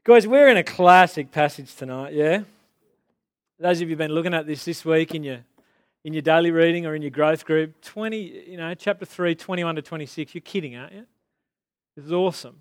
Guys, we're in a classic passage tonight, yeah? Those of you who've been looking at this week in your daily reading or in your growth group, chapter 3, 21 to 26, you're kidding, aren't you? This is awesome.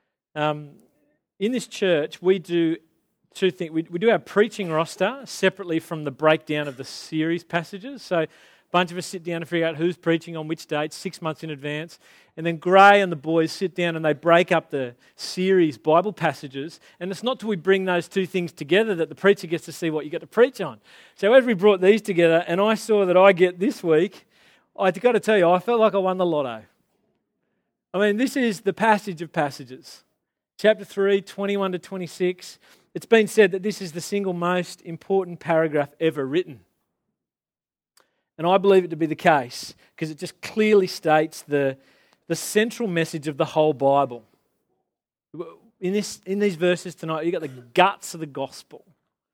In this church, we do two things. We do our preaching roster separately from the breakdown of the series passages. So a bunch of us sit down to figure out who's preaching on which date, 6 months in advance. And then Gray and the boys sit down and they break up the series Bible passages. And it's not till we bring those two things together that the preacher gets to see what you get to preach on. So as we brought these together and I saw that I get this week, I've got to tell you, I felt like I won the lotto. I mean, this is the passage of passages. Chapter 3, 21 to 26. It's been said that this is the single most important paragraph ever written. And I believe it to be the case because it just clearly states the central message of the whole Bible. In these verses tonight, you've got the guts of the gospel.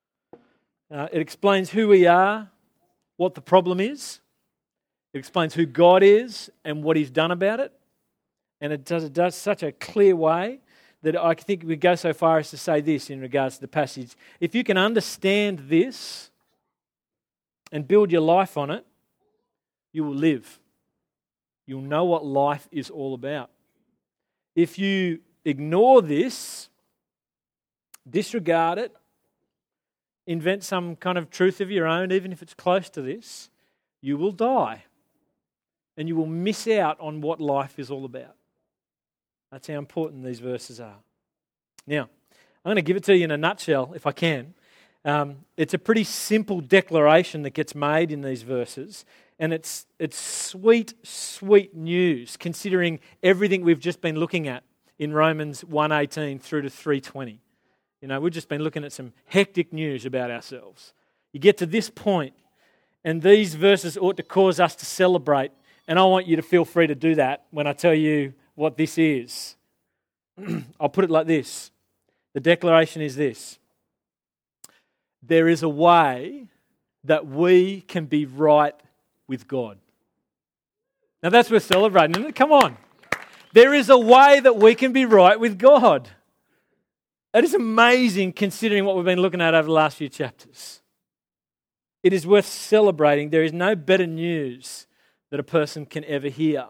It explains who we are, what the problem is. It explains who God is and what He's done about it. And it does such a clear way that I think we go so far as to say this in regards to the passage. If you can understand this and build your life on it, you will live. You'll know what life is all about. If you ignore this, disregard it, invent some kind of truth of your own, even if it's close to this, you will die. And you will miss out on what life is all about. That's how important these verses are. Now, I'm going to give it to you in a nutshell, if I can. It's a pretty simple declaration that gets made in these verses. And it's sweet, sweet news, considering everything we've just been looking at in Romans 1:18 through to 3:20. We've just been looking at some hectic news about ourselves. You get to this point, and these verses ought to cause us to celebrate. And I want you to feel free to do that when I tell you what this is. I'll put it like this. The declaration is this. There is a way that we can be right with God. Now that's worth celebrating, isn't it? Come on. There is a way that we can be right with God. That is amazing considering what we've been looking at over the last few chapters. It is worth celebrating. There is no better news that a person can ever hear.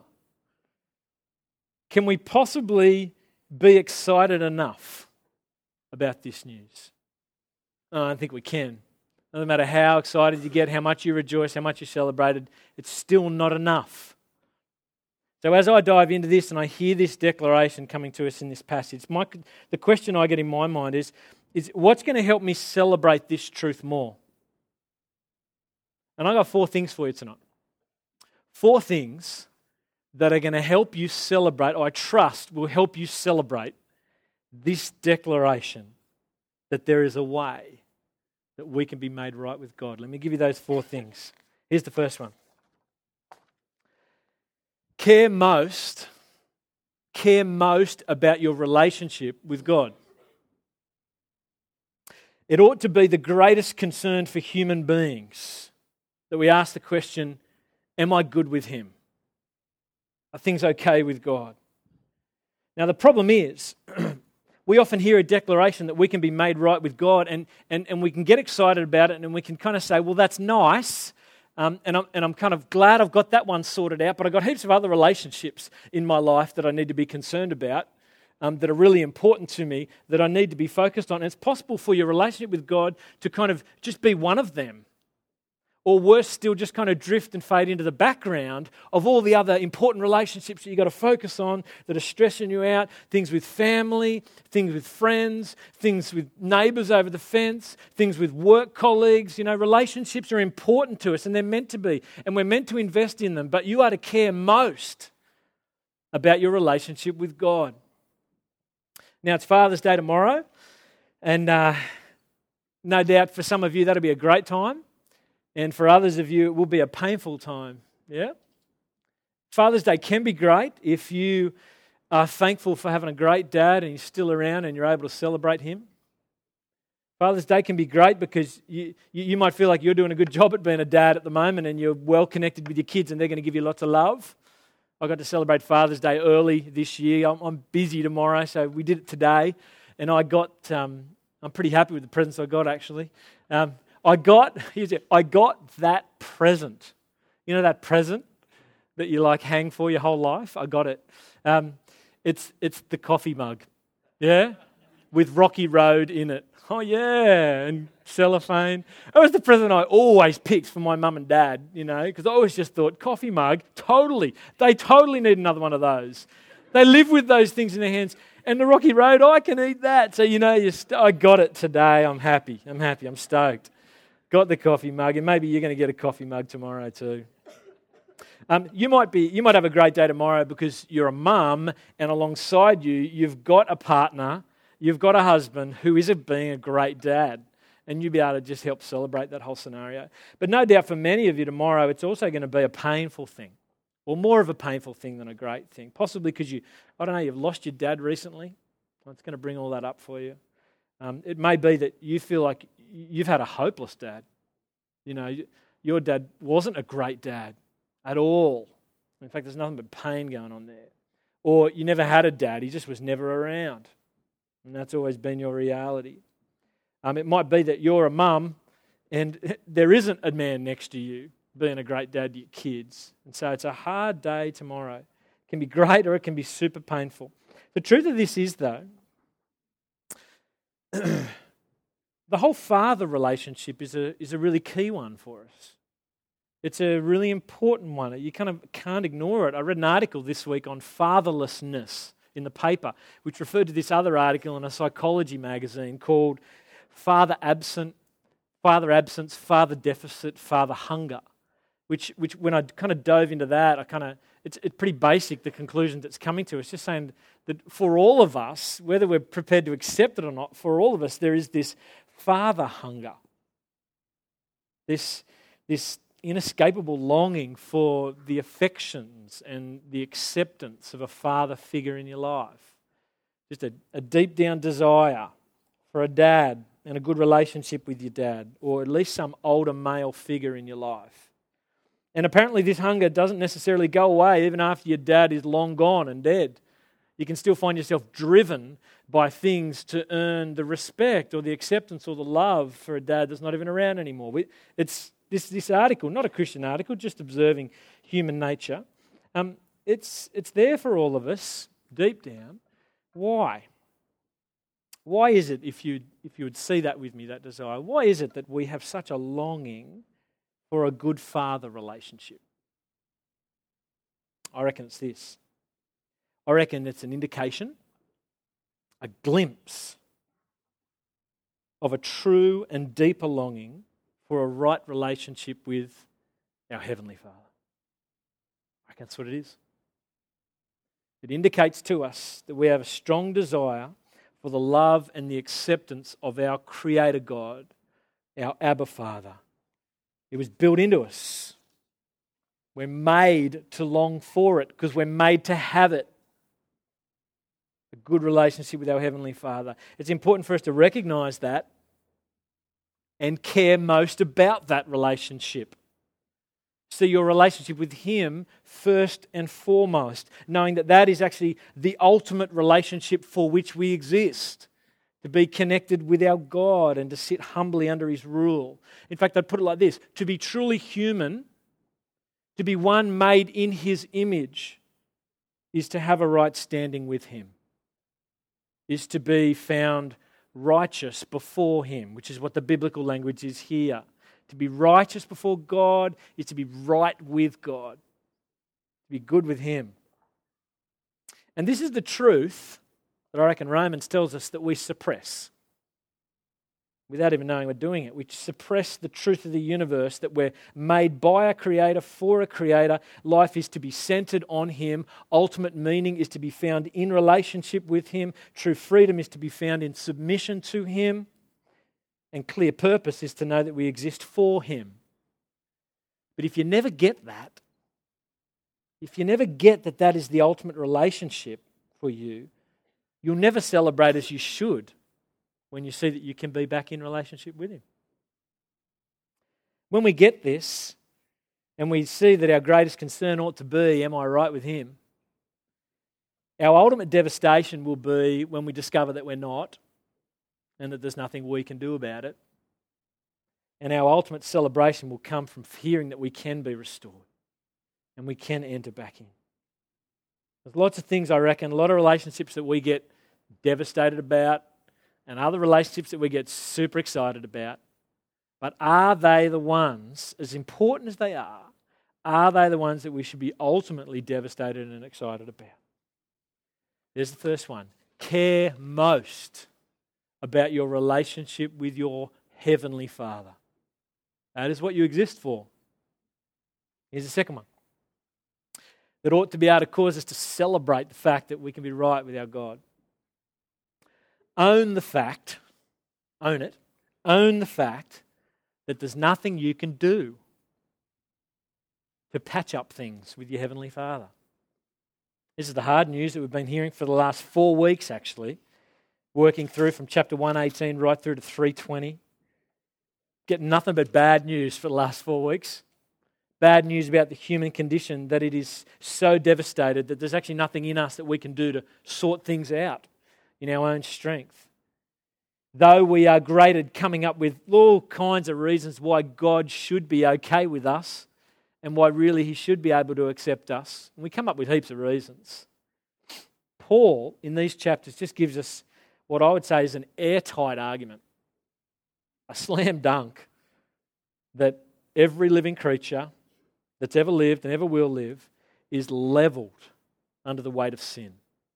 Can we possibly be excited enough about this news? I don't think we can. No matter how excited you get, how much you rejoice, how much you celebrated, it's still not enough. So as I dive into this and I hear this declaration coming to us in this passage, the question I get in my mind is what's going to help me celebrate this truth more? And I've got 4 things for you tonight. 4 things that are going to help you celebrate, I trust will help you celebrate this declaration that there is a way that we can be made right with God. Let me give you those 4 things. Here's the first one. Care most about your relationship with God. It ought to be the greatest concern for human beings that we ask the question, am I good with Him? Are things okay with God? Now the problem is, we often hear a declaration that we can be made right with God and we can get excited about it and we can kind of say, well, that's nice and I'm kind of glad I've got that one sorted out, but I've got heaps of other relationships in my life that I need to be concerned about, that are really important to me, that I need to be focused on. And it's possible for your relationship with God to kind of just be one of them. Or worse still, just kind of drift and fade into the background of all the other important relationships that you've got to focus on that are stressing you out. Things with family, things with friends, things with neighbours over the fence, things with work colleagues. Relationships are important to us and they're meant to be. And we're meant to invest in them. But you are to care most about your relationship with God. Now, it's Father's Day tomorrow. And no doubt for some of you that'll be a great time. And for others of you, it will be a painful time. Yeah? Father's Day can be great if you are thankful for having a great dad and he's still around and you're able to celebrate him. Father's Day can be great because you might feel like you're doing a good job at being a dad at the moment and you're well connected with your kids and they're going to give you lots of love. I got to celebrate Father's Day early this year. I'm busy tomorrow, so we did it today. and I got. I'm pretty happy with the presents I got actually. I got that present. You know that present that you like hang for your whole life? I got it. It's the coffee mug, yeah, with Rocky Road in it. Oh yeah, and cellophane. That was the present I always picked for my mum and dad, you know, because I always just thought coffee mug, they totally need another one of those. They live with those things in their hands. And the Rocky Road, I can eat that. So, you know, I got it today. I'm happy. I'm stoked. Got the coffee mug, and maybe you're going to get a coffee mug tomorrow too. You might have a great day tomorrow because you're a mum, and alongside you, you've got a partner, you've got a husband who is being a great dad, and you'll be able to just help celebrate that whole scenario. But no doubt for many of you tomorrow, it's also going to be a painful thing, or more of a painful thing than a great thing, possibly because you've lost your dad recently. It's going to bring all that up for you. It may be that you feel like you've had a hopeless dad. You know, your dad wasn't a great dad at all. In fact, there's nothing but pain going on there. Or you never had a dad, he just was never around. And that's always been your reality. It might be that you're a mum and there isn't a man next to you being a great dad to your kids. And so it's a hard day tomorrow. It can be great or it can be super painful. The truth of this is, though, the whole father relationship is a really key one for us. It's a really important one. You kind of can't ignore it. I read an article this week on fatherlessness in the paper, which referred to this other article in a psychology magazine called Father Absence, Father Deficit, Father Hunger. Which when I kind of dove into that, it's pretty basic, the conclusion that's coming to us, just saying that for all of us, whether we're prepared to accept it or not, for all of us there is this father hunger, this inescapable longing for the affections and the acceptance of a father figure in your life. Just a deep down desire for a dad and a good relationship with your dad, or at least some older male figure in your life. And apparently this hunger doesn't necessarily go away even after your dad is long gone and dead. You can still find yourself driven by things to earn the respect or the acceptance or the love for a dad that's not even around anymore. It's this article, not a Christian article, just observing human nature. It's there for all of us, deep down. Why? Why is it, if you would see that with me, that desire, why is it that we have such a longing for a good father relationship? I reckon it's this. I reckon it's an indication, a glimpse of a true and deeper longing for a right relationship with our Heavenly Father. I reckon that's what it is. It indicates to us that we have a strong desire for the love and the acceptance of our Creator God, our Abba Father. It was built into us. We're made to long for it because we're made to have it. A good relationship with our Heavenly Father. It's important for us to recognize that and care most about that relationship. See your relationship with Him first and foremost, knowing that that is actually the ultimate relationship for which we exist. To be connected with our God and to sit humbly under His rule. In fact, I'd put it like this: to be truly human, to be one made in His image, is to have a right standing with Him, is to be found righteous before Him, which is what the biblical language is here. To be righteous before God is to be right with God, to be good with Him. And this is the truth that I reckon Romans tells us that we suppress. Without even knowing we're doing it, we suppress the truth of the universe, that we're made by a Creator, for a Creator. Life is to be centered on Him. Ultimate meaning is to be found in relationship with Him. True freedom is to be found in submission to Him. And clear purpose is to know that we exist for Him. But if you never get that, if you never get that that is the ultimate relationship for you, you'll never celebrate as you should when you see that you can be back in relationship with Him. When we get this, and we see that our greatest concern ought to be, am I right with Him? Our ultimate devastation will be when we discover that we're not, and that there's nothing we can do about it. And our ultimate celebration will come from hearing that we can be restored and we can enter back in. There's lots of things, I reckon, a lot of relationships that we get devastated about and other relationships that we get super excited about. But are they the ones, as important as they are they the ones that we should be ultimately devastated and excited about? There's the first one. Care most about your relationship with your Heavenly Father. That is what you exist for. Here's the second one. That ought to be able to cause us to celebrate the fact that we can be right with our God. Own the fact, own the fact that there's nothing you can do to patch up things with your Heavenly Father. This is the hard news that we've been hearing for the last 4 weeks, actually, working through from chapter 118 right through to 320. Getting nothing but bad news for the last 4 weeks. Bad news about the human condition, that it is so devastated that there's actually nothing in us that we can do to sort things out in our own strength. Though we are great at coming up with all kinds of reasons why God should be okay with us and why really He should be able to accept us, and we come up with heaps of reasons. Paul, in these chapters, just gives us what I would say is an airtight argument, a slam dunk, that every living creature that's ever lived and ever will live is leveled under the weight of sin.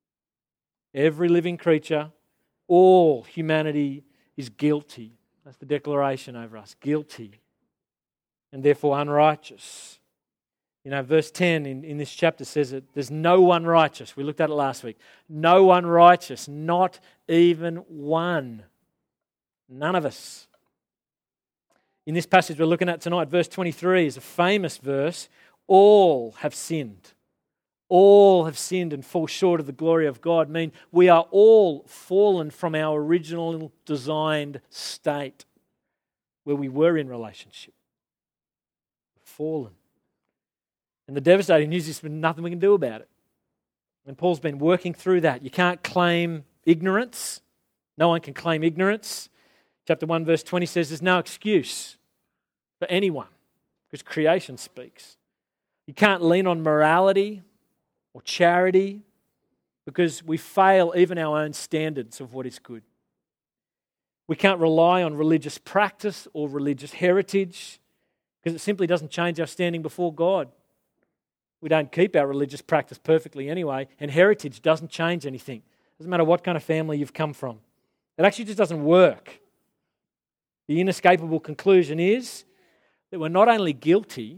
Every living creature, all humanity is guilty. That's the declaration over us, guilty, and therefore unrighteous. You know, verse 10 in this chapter says that there's no one righteous. We looked at it last week. No one righteous, not even one. None of us. In this passage we're looking at tonight, verse 23 is a famous verse. All have sinned. All have sinned and fall short of the glory of God. I mean, we are all fallen from our original designed state where we were in relationship. Fallen. And the devastating news is there's nothing we can do about it. And Paul's been working through that. You can't claim ignorance. No one can claim ignorance. Chapter 1 verse 20 says there's no excuse for anyone because creation speaks. You can't lean on morality or charity because we fail even our own standards of what is good. We can't rely on religious practice or religious heritage because it simply doesn't change our standing before God. We don't keep our religious practice perfectly anyway, and heritage doesn't change anything. Doesn't matter what kind of family you've come from. It actually just doesn't work. The inescapable conclusion is that we're not only guilty,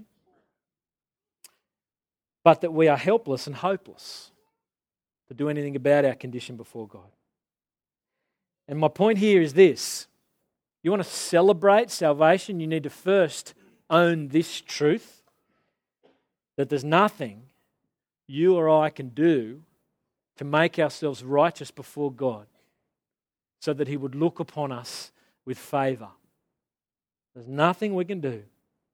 but that we are helpless and hopeless to do anything about our condition before God. And my point here is this. You want to celebrate salvation, you need to first own this truth, that there's nothing you or I can do to make ourselves righteous before God so that He would look upon us with favour. There's nothing we can do.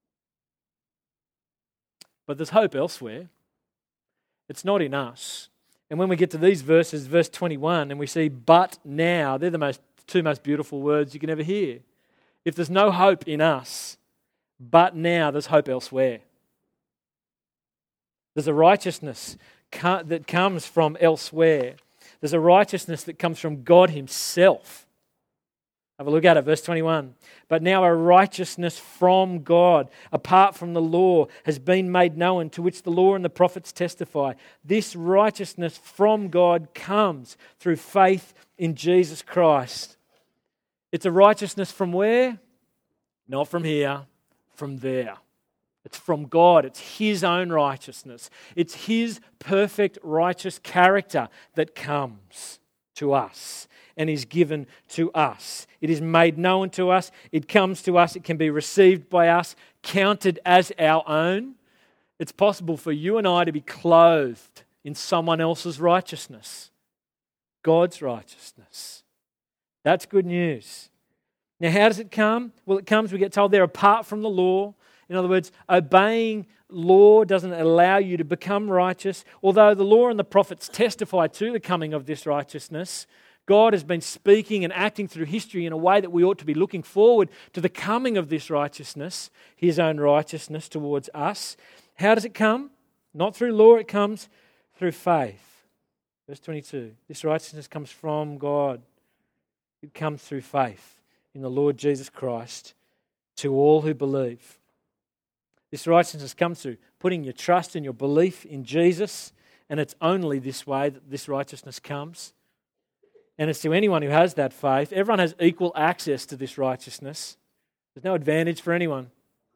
But there's hope elsewhere. It's not in us. And when we get to these verses, verse 21, and we see, but now, they're the two most beautiful words you can ever hear. If there's no hope in us, but now there's hope elsewhere. There's a righteousness that comes from elsewhere. There's a righteousness that comes from God Himself. Have a look at it, verse 21. But now a righteousness from God, apart from the law, has been made known, to which the law and the prophets testify. This righteousness from God comes through faith in Jesus Christ. It's a righteousness from where? Not from here, from there. It's from God. It's His own righteousness. It's His perfect righteous character that comes to us and is given to us. It is made known to us. It comes to us. It can be received by us, counted as our own. It's possible for you and I to be clothed in someone else's righteousness, God's righteousness. That's good news. Now, how does it come? Well, it comes, we get told, they're apart from the law. In other words, obeying law doesn't allow you to become righteous. Although the law and the prophets testify to the coming of this righteousness, God has been speaking and acting through history in a way that we ought to be looking forward to the coming of this righteousness, His own righteousness towards us. How does it come? Not through law, it comes through faith. Verse 22, this righteousness comes from God. It comes through faith in the Lord Jesus Christ to all who believe. This righteousness comes through putting your trust and your belief in Jesus, and it's only this way that this righteousness comes. And it's to anyone who has that faith. Everyone has equal access to this righteousness. There's no advantage for anyone.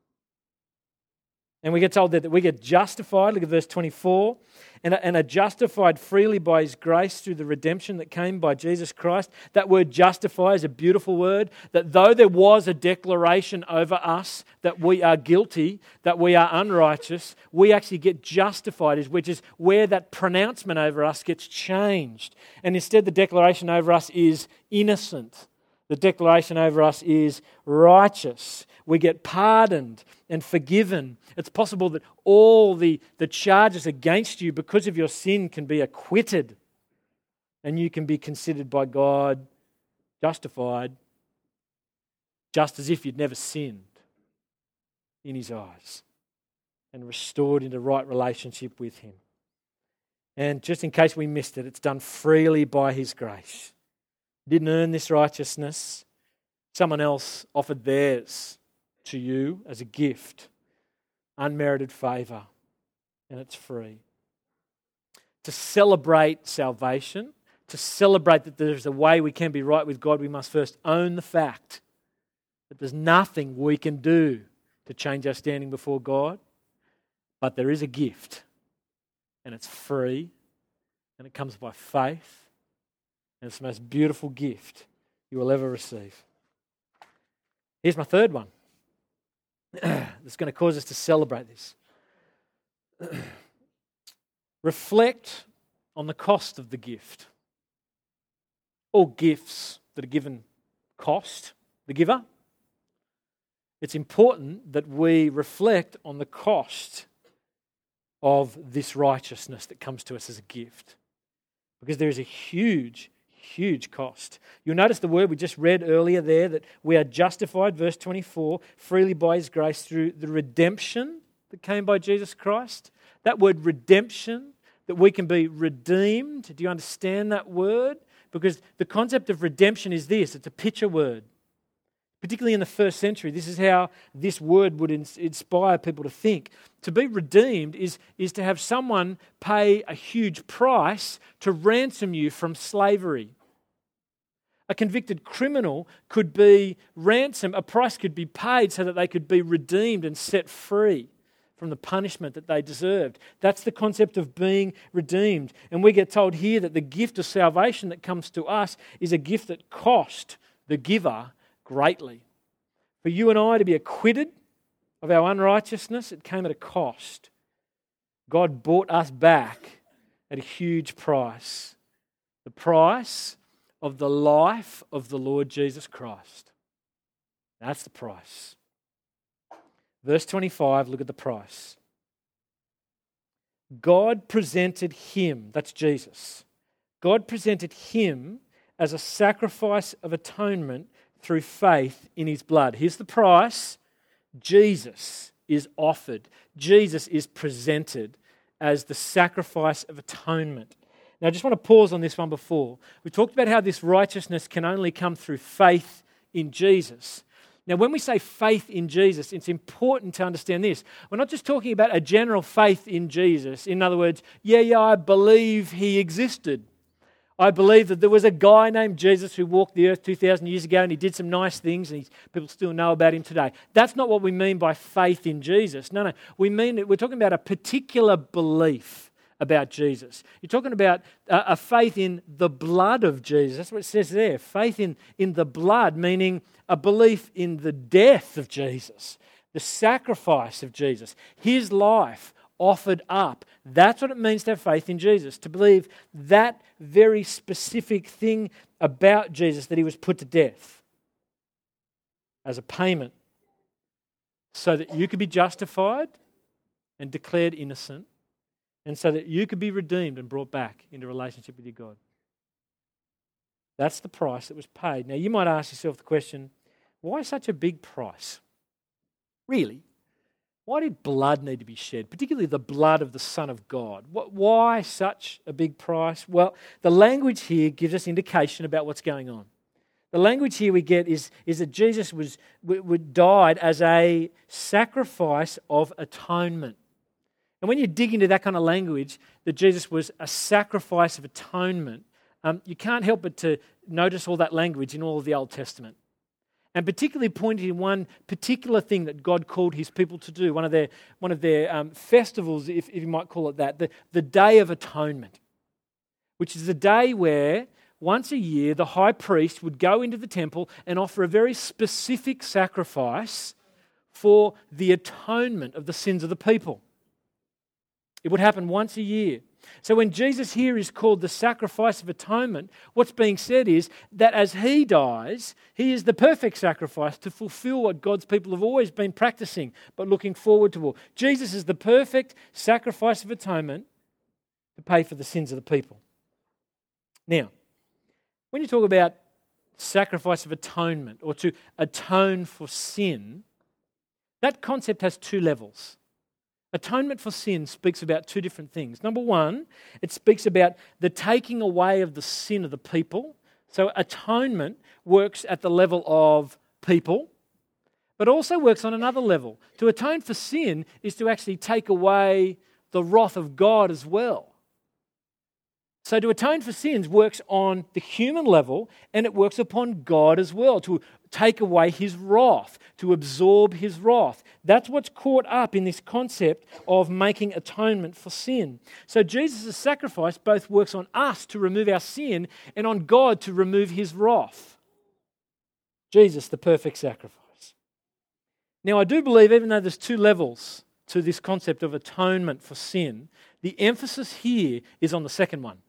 And we get told that we get justified, look at verse 24, and are justified freely by His grace through the redemption that came by Jesus Christ. That word justify is a beautiful word, that though there was a declaration over us that we are guilty, that we are unrighteous, we actually get justified, which is where that pronouncement over us gets changed. And instead the declaration over us is innocent. The declaration over us is righteous. We get pardoned and forgiven. It's possible that all the charges against you because of your sin can be acquitted, and you can be considered by God justified, just as if you'd never sinned in His eyes, and restored into right relationship with Him. And just in case we missed it, it's done freely by His grace. Didn't earn this righteousness. Someone else offered theirs to you as a gift. Unmerited favour. And it's free. To celebrate salvation, to celebrate that there's a way we can be right with God, we must first own the fact that there's nothing we can do to change our standing before God. But there is a gift. And it's free. And it comes by faith. And it's the most beautiful gift you will ever receive. Here's my third one. That's going to cause us to celebrate this. Reflect on the cost of the gift. All gifts that are given cost the giver. It's important that we reflect on the cost of this righteousness that comes to us as a gift. Because there is a huge cost. You'll notice the word we just read earlier there, that we are justified, verse 24, freely by His grace through the redemption that came by Jesus Christ. That word redemption, that we can be redeemed. Do you understand that word? Because the concept of redemption is this, it's a picture word. Particularly in the first century, this is how this word would inspire people to think. To be redeemed is to have someone pay a huge price to ransom you from slavery. A convicted criminal could be ransomed, a price could be paid so that they could be redeemed and set free from the punishment that they deserved. That's the concept of being redeemed. And we get told here that the gift of salvation that comes to us is a gift that cost the giver greatly. For you and I to be acquitted of our unrighteousness, it came at a cost. God bought us back at a huge price. The price of the life of the Lord Jesus Christ. That's the price. Verse 25, look at the price. God presented Him, that's Jesus. God presented Him as a sacrifice of atonement through faith in His blood. Here's the price. Jesus is offered. Jesus is presented as the sacrifice of atonement. Now, I just want to pause on this one before. We talked about how this righteousness can only come through faith in Jesus. Now, when we say faith in Jesus, it's important to understand this. We're not just talking about a general faith in Jesus. In other words, I believe He existed. I believe that there was a guy named Jesus who walked the earth 2,000 years ago and He did some nice things and people still know about Him today. That's not what we mean by faith in Jesus. No. We're talking about a particular belief about Jesus. You're talking about a faith in the blood of Jesus. That's what it says there. Faith in the blood, meaning a belief in the death of Jesus, the sacrifice of Jesus, His life offered up. That's what it means to have faith in Jesus, to believe that very specific thing about Jesus, that He was put to death as a payment so that you could be justified and declared innocent, and so that you could be redeemed and brought back into relationship with your God. That's the price that was paid. Now, you might ask yourself the question, why such a big price? Really? Why did blood need to be shed, particularly the blood of the Son of God? Why such a big price? Well, the language here gives us indication about what's going on. The language here we get is that Jesus died as a sacrifice of atonement. And when you dig into that kind of language, that Jesus was a sacrifice of atonement, you can't help but to notice all that language in all of the Old Testament. And particularly pointing in one particular thing that God called his people to do, one of their festivals, if you might call it that, the Day of Atonement, which is the day where once a year the high priest would go into the temple and offer a very specific sacrifice for the atonement of the sins of the people. It would happen once a year. So when Jesus here is called the sacrifice of atonement, what's being said is that as he dies, he is the perfect sacrifice to fulfill what God's people have always been practicing but looking forward to. Jesus is the perfect sacrifice of atonement to pay for the sins of the people. Now, when you talk about sacrifice of atonement or to atone for sin, that concept has two levels. Atonement for sin speaks about two different things. Number one, it speaks about the taking away of the sin of the people. So atonement works at the level of people, but also works on another level. To atone for sin is to actually take away the wrath of God as well. So to atone for sins works on the human level and it works upon God as well, to take away his wrath, to absorb his wrath. That's what's caught up in this concept of making atonement for sin. So Jesus' sacrifice both works on us to remove our sin and on God to remove his wrath. Jesus, the perfect sacrifice. Now I do believe, even though there's two levels to this concept of atonement for sin, the emphasis here is on the second one.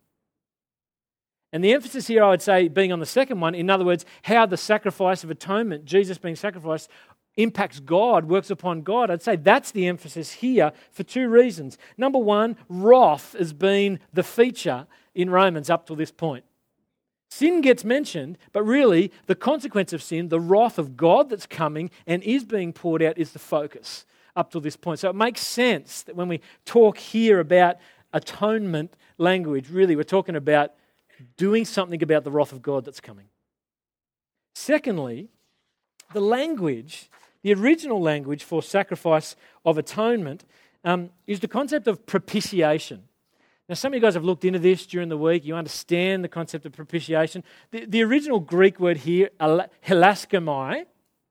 And the emphasis here, I would say, being on the second one, in other words, how the sacrifice of atonement, Jesus being sacrificed, impacts God, works upon God. I'd say that's the emphasis here for two reasons. Number one, wrath has been the feature in Romans up to this point. Sin gets mentioned, but really the consequence of sin, the wrath of God that's coming and is being poured out, is the focus up to this point. So it makes sense that when we talk here about atonement language, really we're talking about doing something about the wrath of God that's coming. Secondly, the language, the original language for sacrifice of atonement is the concept of propitiation. Now, some of you guys have looked into this during the week. You understand the concept of propitiation. The original Greek word here, hilaskomai,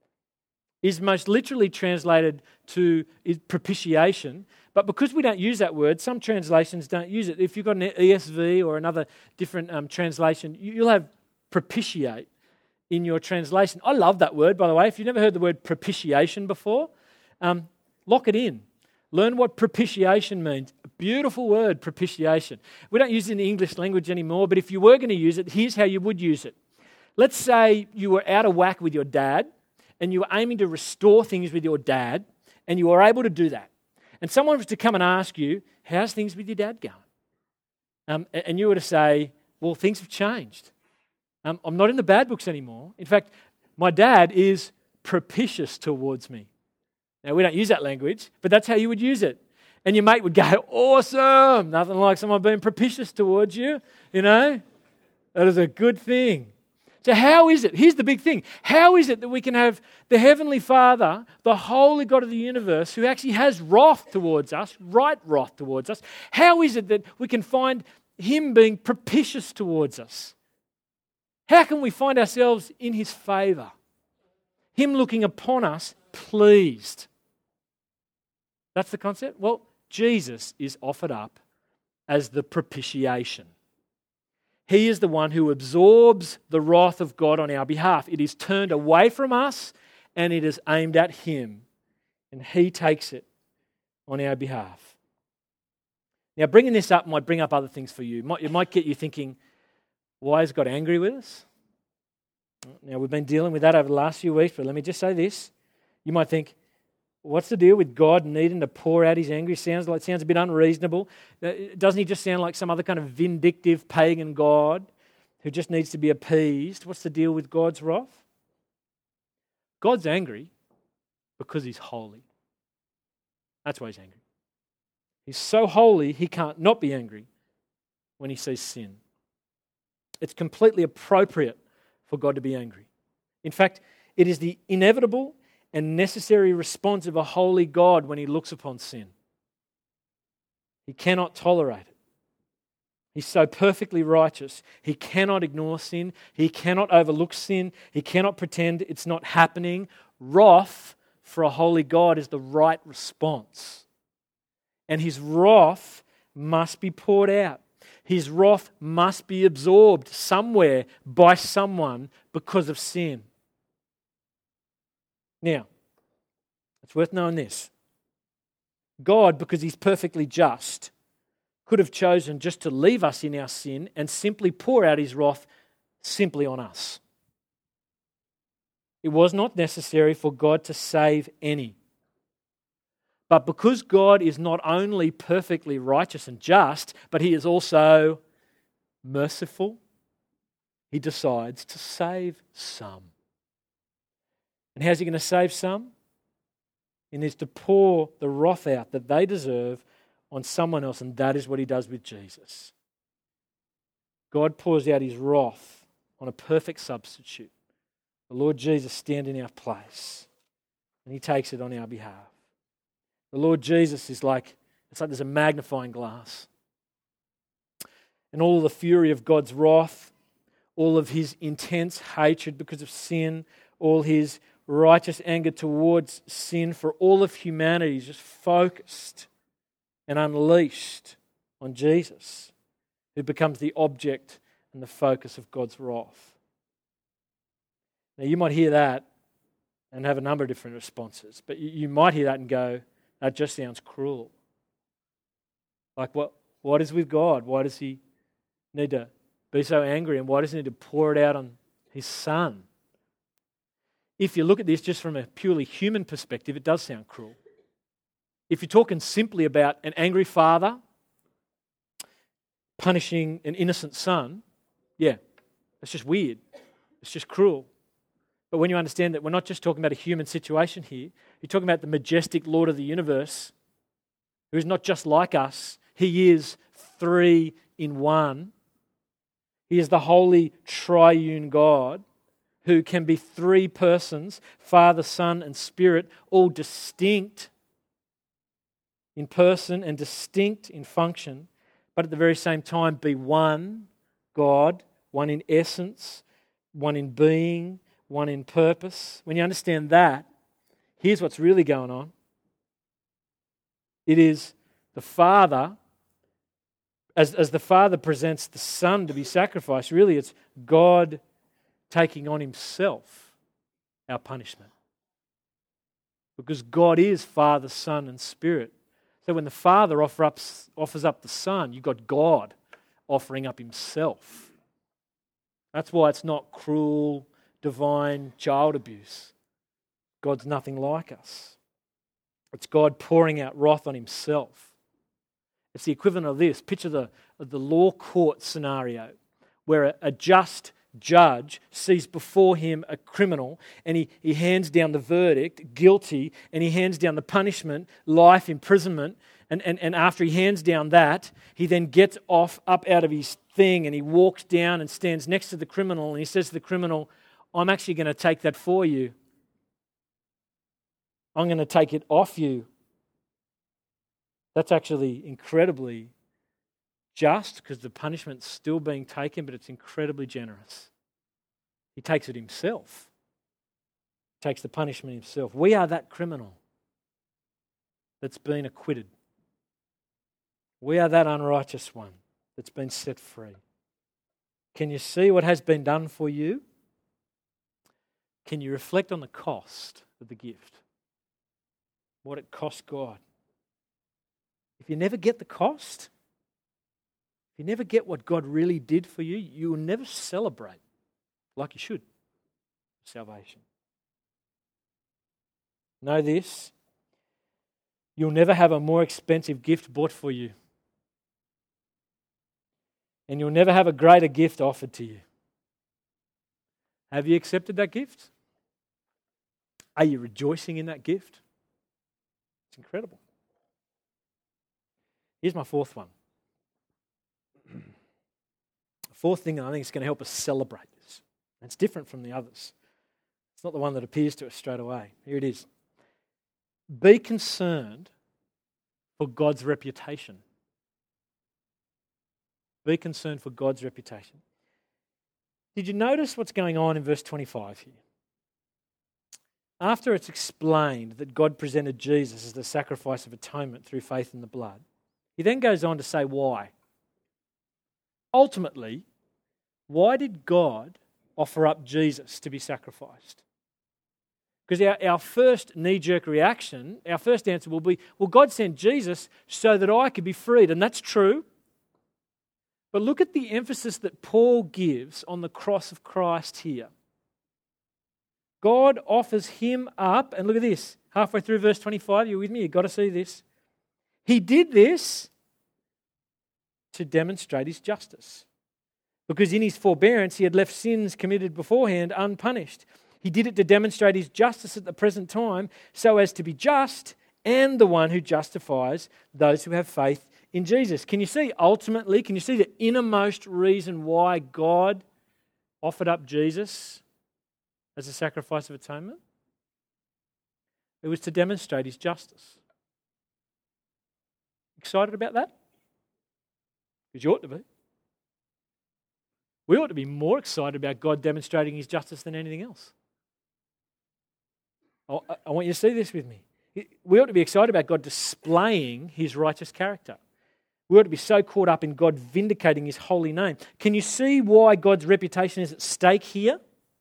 is most literally translated to propitiation. But because we don't use that word, some translations don't use it. If you've got an ESV or another different translation, you'll have propitiate in your translation. I love that word, by the way. If you've never heard the word propitiation before, lock it in. Learn what propitiation means. A beautiful word, propitiation. We don't use it in the English language anymore, but if you were going to use it, here's how you would use it. Let's say you were out of whack with your dad and you were aiming to restore things with your dad and you were able to do that. And someone was to come and ask you, how's things with your dad going? And you were to say, well, things have changed. I'm not in the bad books anymore. In fact, my dad is propitious towards me. Now, we don't use that language, but that's how you would use it. And your mate would go, awesome, nothing like someone being propitious towards you, you know? That is a good thing. So how is it? Here's the big thing. How is it that we can have the Heavenly Father, the holy God of the universe, who actually has wrath towards us, right wrath towards us? How is it that we can find Him being propitious towards us? How can we find ourselves in His favour? Him looking upon us pleased. That's the concept? Well, Jesus is offered up as the propitiation. He is the one who absorbs the wrath of God on our behalf. It is turned away from us and it is aimed at Him. And He takes it on our behalf. Now, bringing this up might bring up other things for you. It might get you thinking, why is God angry with us? Now, we've been dealing with that over the last few weeks, but let me just say this. You might think, what's the deal with God needing to pour out His anger? Sounds a bit unreasonable. Doesn't He just sound like some other kind of vindictive pagan God? who just needs to be appeased. What's the deal with God's wrath? God's angry because he's holy. That's why he's angry. He's so holy, he can't not be angry when he sees sin. It's completely appropriate for God to be angry. In fact, it is the inevitable and necessary response of a holy God when he looks upon sin. He cannot tolerate it. He's so perfectly righteous. He cannot ignore sin. He cannot overlook sin. He cannot pretend it's not happening. Wrath for a holy God is the right response. And his wrath must be poured out. His wrath must be absorbed somewhere by someone because of sin. Now, it's worth knowing this. God, because he's perfectly just, could have chosen just to leave us in our sin and simply pour out his wrath simply on us. It was not necessary for God to save any. But because God is not only perfectly righteous and just, but he is also merciful, he decides to save some. And how's he going to save some? He needs to pour the wrath out that they deserve on someone else, and that is what he does with Jesus. God pours out his wrath on a perfect substitute. The Lord Jesus stands in our place, and he takes it on our behalf. The Lord Jesus is like there's a magnifying glass. And all the fury of God's wrath, all of his intense hatred because of sin, all his righteous anger towards sin for all of humanity is just focused and unleashed on Jesus, who becomes the object and the focus of God's wrath. Now you might hear that and have a number of different responses, but you might hear that and go, that just sounds cruel. Like what is with God? Why does he need to be so angry, and why does he need to pour it out on his son? If you look at this just from a purely human perspective, it does sound cruel. If you're talking simply about an angry father punishing an innocent son, yeah, that's just weird. It's just cruel. But when you understand that we're not just talking about a human situation here, you're talking about the majestic Lord of the universe, who is not just like us. He is three in one. He is the holy triune God who can be three persons, Father, Son, and Spirit, all distinct in person and distinct in function, but at the very same time be one God, one in essence, one in being, one in purpose. When you understand that, here's what's really going on. It is the Father, as the Father presents the Son to be sacrificed, really it's God taking on himself our punishment. Because God is Father, Son, and Spirit. So when the Father offers up the Son, you've got God offering up himself. That's why it's not cruel, divine child abuse. God's nothing like us. It's God pouring out wrath on himself. It's the equivalent of this. Picture the law court scenario where a just judge sees before him a criminal and he hands down the verdict, guilty, and he hands down the punishment, life imprisonment, and after he hands down that, he then gets up out of his thing and he walks down and stands next to the criminal and he says to the criminal, I'm actually going to take that for you. I'm going to take it off you. That's actually incredibly just because the punishment's still being taken, but it's incredibly generous. He takes it himself. He takes the punishment himself. We are that criminal that's been acquitted. We are that unrighteous one that's been set free. Can you see what has been done for you? Can you reflect on the cost of the gift? What it cost God? If you never get the cost, if you never get what God really did for you, you will never celebrate like you should salvation. Know this, you'll never have a more expensive gift bought for you. And you'll never have a greater gift offered to you. Have you accepted that gift? Are you rejoicing in that gift? It's incredible. Here's my fourth one. Fourth thing, and I think it's going to help us celebrate this. It's different from the others. It's not the one that appears to us straight away. Here it is. Be concerned for God's reputation. Be concerned for God's reputation. Did you notice what's going on in verse 25 here? After it's explained that God presented Jesus as the sacrifice of atonement through faith in the blood, he then goes on to say why. Ultimately, why did God offer up Jesus to be sacrificed? Because our first knee-jerk reaction, our first answer will be, well, God sent Jesus so that I could be freed, and that's true. But look at the emphasis that Paul gives on the cross of Christ here. God offers him up, and look at this, halfway through verse 25, you with me? You've got to see this. He did this to demonstrate his justice, because in his forbearance he had left sins committed beforehand unpunished. He did it to demonstrate his justice at the present time, so as to be just and the one who justifies those who have faith in Jesus. Can you see ultimately, can you see the innermost reason why God offered up Jesus as a sacrifice of atonement? It was to demonstrate his justice. Excited about that? Because you ought to be. We ought to be more excited about God demonstrating his justice than anything else. I want you to see this with me. We ought to be excited about God displaying his righteous character. We ought to be so caught up in God vindicating his holy name. Can you see why God's reputation is at stake here?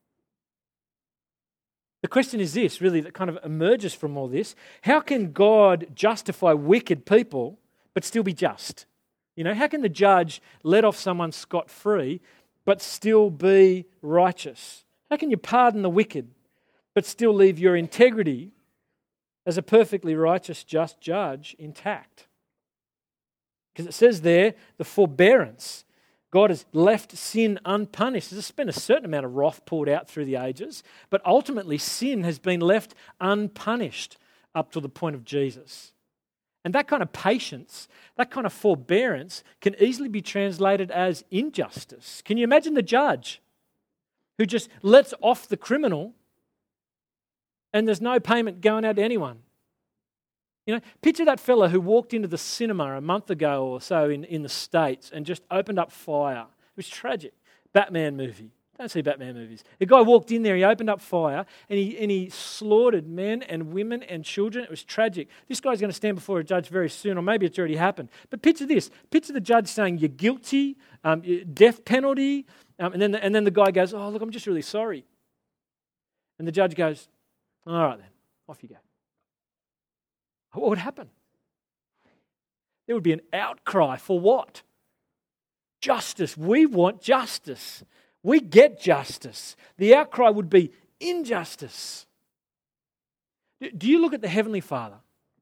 The question is this, really, that kind of emerges from all this. How can God justify wicked people but still be just? You know, how can the judge let off someone scot-free but still be righteous? How can you pardon the wicked but still leave your integrity as a perfectly righteous, just judge intact? Because it says there, the forbearance. God has left sin unpunished. There's been a certain amount of wrath poured out through the ages, but ultimately sin has been left unpunished up to the point of Jesus. And that kind of patience, that kind of forbearance can easily be translated as injustice. Can you imagine the judge who just lets off the criminal and there's no payment going out to anyone? You know, picture that fella who walked into the cinema a month ago or so in the States and just opened up fire. It was tragic. Batman movie. Don't see Batman movies. The guy walked in there, he opened up fire, and he slaughtered men and women and children. It was tragic. This guy's going to stand before a judge very soon, or maybe it's already happened. But picture this. Picture the judge saying, you're guilty, death penalty, and then the guy goes, oh, look, I'm just really sorry. And the judge goes, all right then, off you go. What would happen? There would be an outcry for what? Justice. We want justice. We get justice. The outcry would be injustice. Do you look at the Heavenly Father?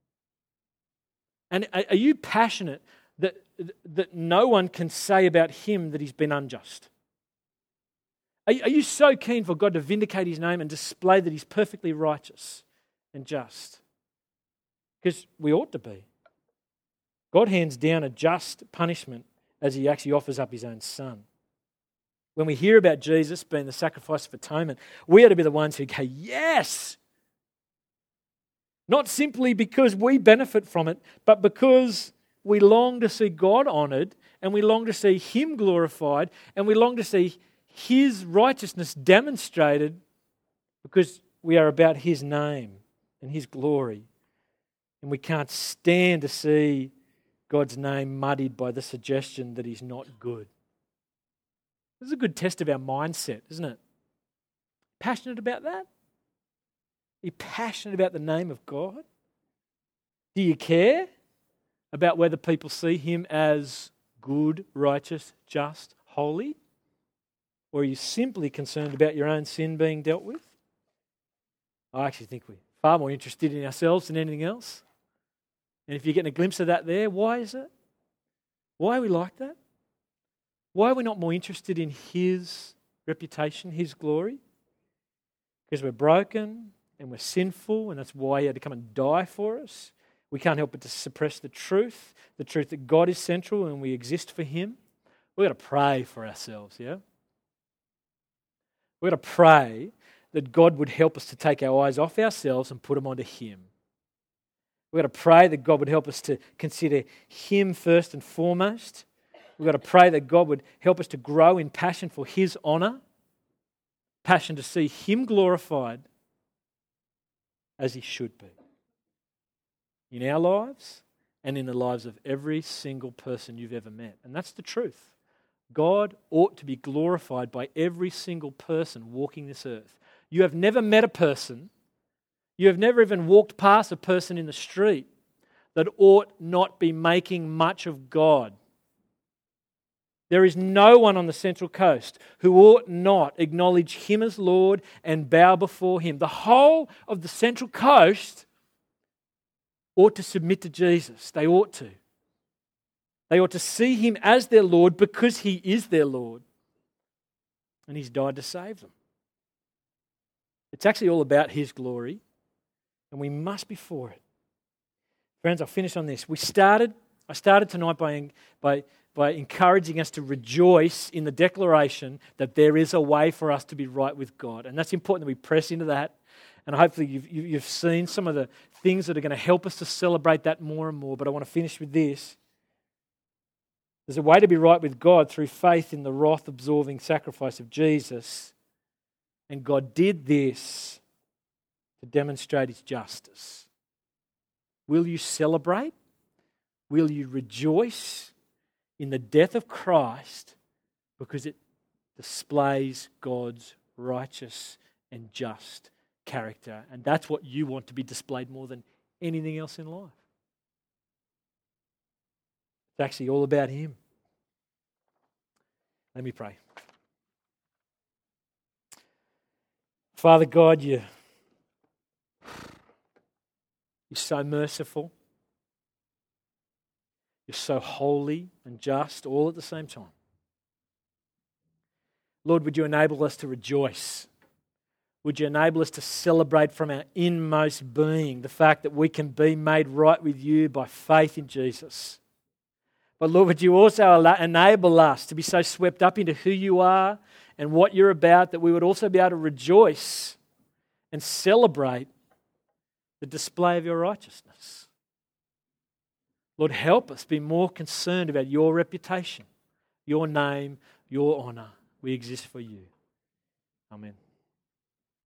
And are you passionate that no one can say about him that he's been unjust? Are you so keen for God to vindicate his name and display that he's perfectly righteous and just? Because we ought to be. God hands down a just punishment as he actually offers up his own son. When we hear about Jesus being the sacrifice of atonement, we ought to be the ones who go, yes! Not simply because we benefit from it, but because we long to see God honoured, and we long to see him glorified, and we long to see his righteousness demonstrated because we are about his name and his glory. And we can't stand to see God's name muddied by the suggestion that he's not good. This is a good test of our mindset, isn't it? Passionate about that? Are you passionate about the name of God? Do you care about whether people see him as good, righteous, just, holy? Or are you simply concerned about your own sin being dealt with? I actually think we're far more interested in ourselves than anything else. And if you're getting a glimpse of that there, why is it? Why are we like that? Why are we not more interested in his reputation, his glory? because we're broken and we're sinful, and that's why he had to come and die for us. We can't help but to suppress the truth that God is central and we exist for him. We've got to pray for ourselves, yeah? We've got to pray that God would help us to take our eyes off ourselves and put them onto him. We've got to pray that God would help us to consider him first and foremost. We've got to pray that God would help us to grow in passion for his honour, passion to see him glorified as he should be in our lives and in the lives of every single person you've ever met. And that's the truth. God ought to be glorified by every single person walking this earth. You have never met a person, you have never even walked past a person in the street that ought not be making much of God. There is no one on the Central Coast who ought not acknowledge him as Lord and bow before him. The whole of the Central Coast ought to submit to Jesus. They ought to. They ought to see him as their Lord because he is their Lord. And he's died to save them. It's actually all about his glory, and we must be for it. Friends, I'll finish on this. I started tonight by encouraging us to rejoice in the declaration that there is a way for us to be right with God. And that's important that we press into that. And hopefully you've seen some of the things that are going to help us to celebrate that more and more. But I want to finish with this. There's a way to be right with God through faith in the wrath-absorbing sacrifice of Jesus. And God did this to demonstrate his justice. Will you celebrate? Will you rejoice in the death of Christ because it displays God's righteous and just character? And that's what you want to be displayed more than anything else in life. It's actually all about him. Let me pray. Father God, you're so merciful. You're so holy and just all at the same time. Lord, would you enable us to rejoice? Would you enable us to celebrate from our inmost being the fact that we can be made right with you by faith in Jesus? But Lord, would you also enable us to be so swept up into who you are and what you're about that we would also be able to rejoice and celebrate the display of your righteousness. Lord, help us be more concerned about your reputation, your name, your honour. We exist for you. Amen.